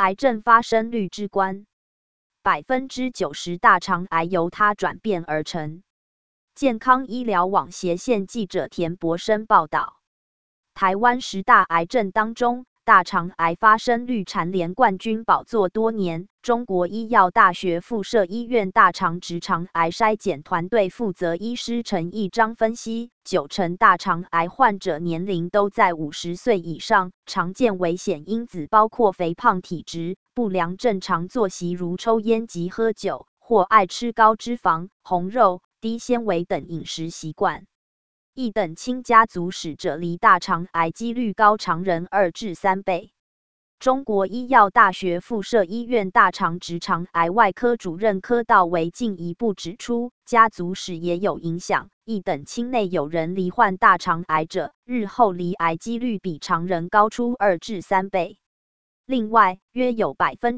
癌症发生率之冠，90%大肠癌由它转变而成。健康医疗网斜线记者田博生报道，台湾10大癌症当中，大肠癌发生率蝉联冠军宝座多年。中国医药大学附设医院大肠直肠癌筛检团队负责医师陈义章分析，90%大肠癌患者年龄都在50岁以上，常见危险因子包括肥胖体质、不良正常作息如抽烟及喝酒，或爱吃高脂肪、红肉、低纤维等饮食习惯。一等亲家族史者离大肠癌几率高常人2至3倍。中国医药大学附设医院大肠直肠癌外科主任柯道维进一步指出，家族史也有影响。一等亲内有人罹患大肠癌者，日后罹癌几率比常人高出2至3倍。另外，约有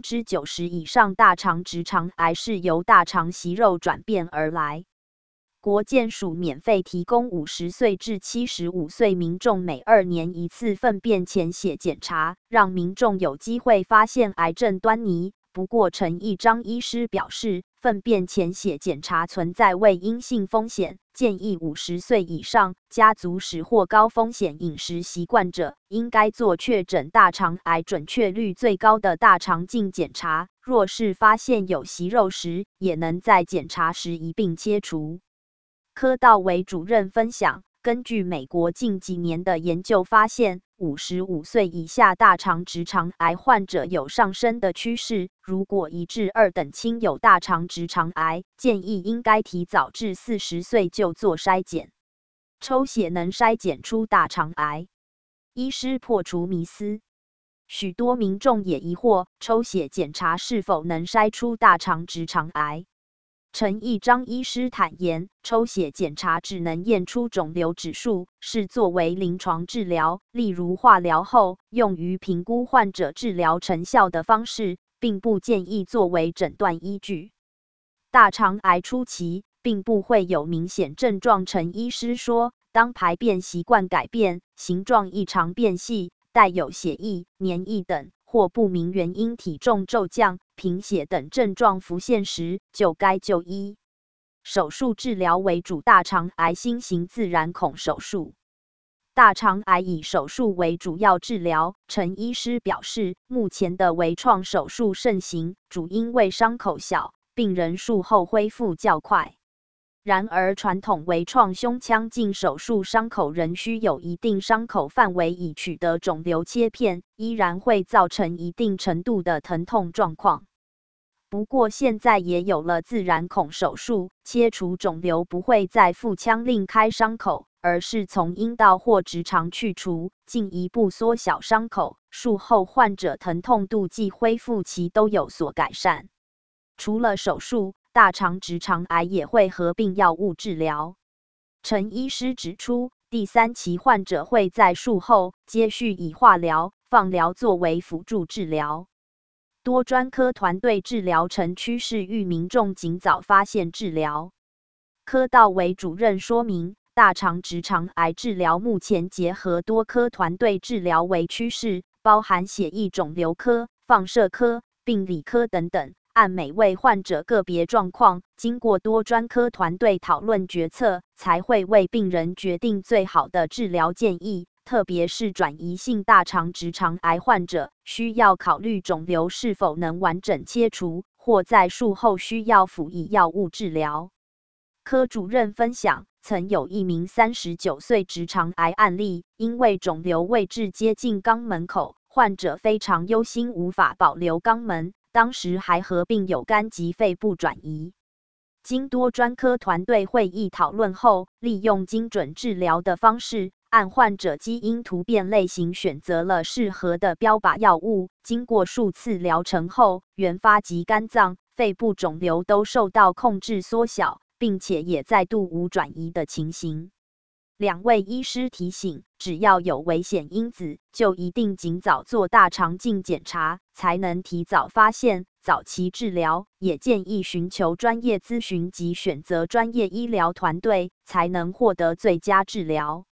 90%以上大肠直肠癌是由大肠息肉转变而来。国健署免费提供50岁至75岁民众每2年1次粪便潜血检查，让民众有机会发现癌症端倪。不过，陈义章医师表示，粪便潜血检查存在未阴性风险，建议50岁以上、家族史或高风险饮食习惯者，应该做确诊大肠癌准确率最高的大肠镜检查。若是发现有息肉时，也能在检查时一并切除。柯道维主任分享，根据美国近几年的研究发现，55岁以下大肠直肠癌患者有上升的趋势。如果1至2等亲有大肠直肠癌，建议应该提早至40岁就做筛检。抽血能筛检出大肠癌，医师破除迷思。许多民众也疑惑，抽血检查是否能筛出大肠直肠癌。陈义章医师坦言，抽血检查只能验出肿瘤指数，是作为临床治疗，例如化疗后用于评估患者治疗成效的方式，并不建议作为诊断依据。大肠癌初期并不会有明显症状，陈医师说，当排便习惯改变、形状异常变细、带有血液、黏液等，或不明原因体重骤降、贫血等症状浮现时，就该就医。手术治疗为主，大肠癌新型自然孔手术。大肠癌以手术为主要治疗，陈医师表示，目前的微创手术盛行，主因为伤口小，病人术后恢复较快。然而，传统微创胸腔镜手术伤口仍需有一定伤口范围以取得肿瘤切片，依然会造成一定程度的疼痛状况。不过，现在也有了自然孔手术，切除肿瘤不会在腹腔另开伤口，而是从阴道或直肠去除，进一步缩小伤口。术后患者疼痛度及恢复期都有所改善。除了手术，大肠直肠癌也会合并药物治疗。陈医师指出，第3期患者会在术后接续以化疗、放疗作为辅助治疗。多专科团队治疗成趋势，欲民众尽早发现治疗。柯道维主任说明，大肠直肠癌治疗目前结合多科团队治疗为趋势，包含血液肿瘤科、放射科、病理科等等。按每位患者个别状况，经过多专科团队讨论决策，才会为病人决定最好的治疗建议。特别是转移性大肠直肠癌患者，需要考虑肿瘤是否能完整切除，或在术后需要辅以药物治疗。柯主任分享，曾有一名39岁直肠癌案例，因为肿瘤位置接近肛门口，患者非常忧心无法保留肛门。当时还合并有肝及肺部转移。经多专科团队会议讨论后，利用精准治疗的方式，按患者基因突变类型选择了适合的标靶药物。经过数次疗程后，原发及肝脏、肺部肿瘤都受到控制缩小，并且也再度无转移的情形。2位医师提醒，只要有危险因子，就一定尽早做大肠镜检查，才能提早发现、早期治疗。也建议寻求专业咨询及选择专业医疗团队，才能获得最佳治疗。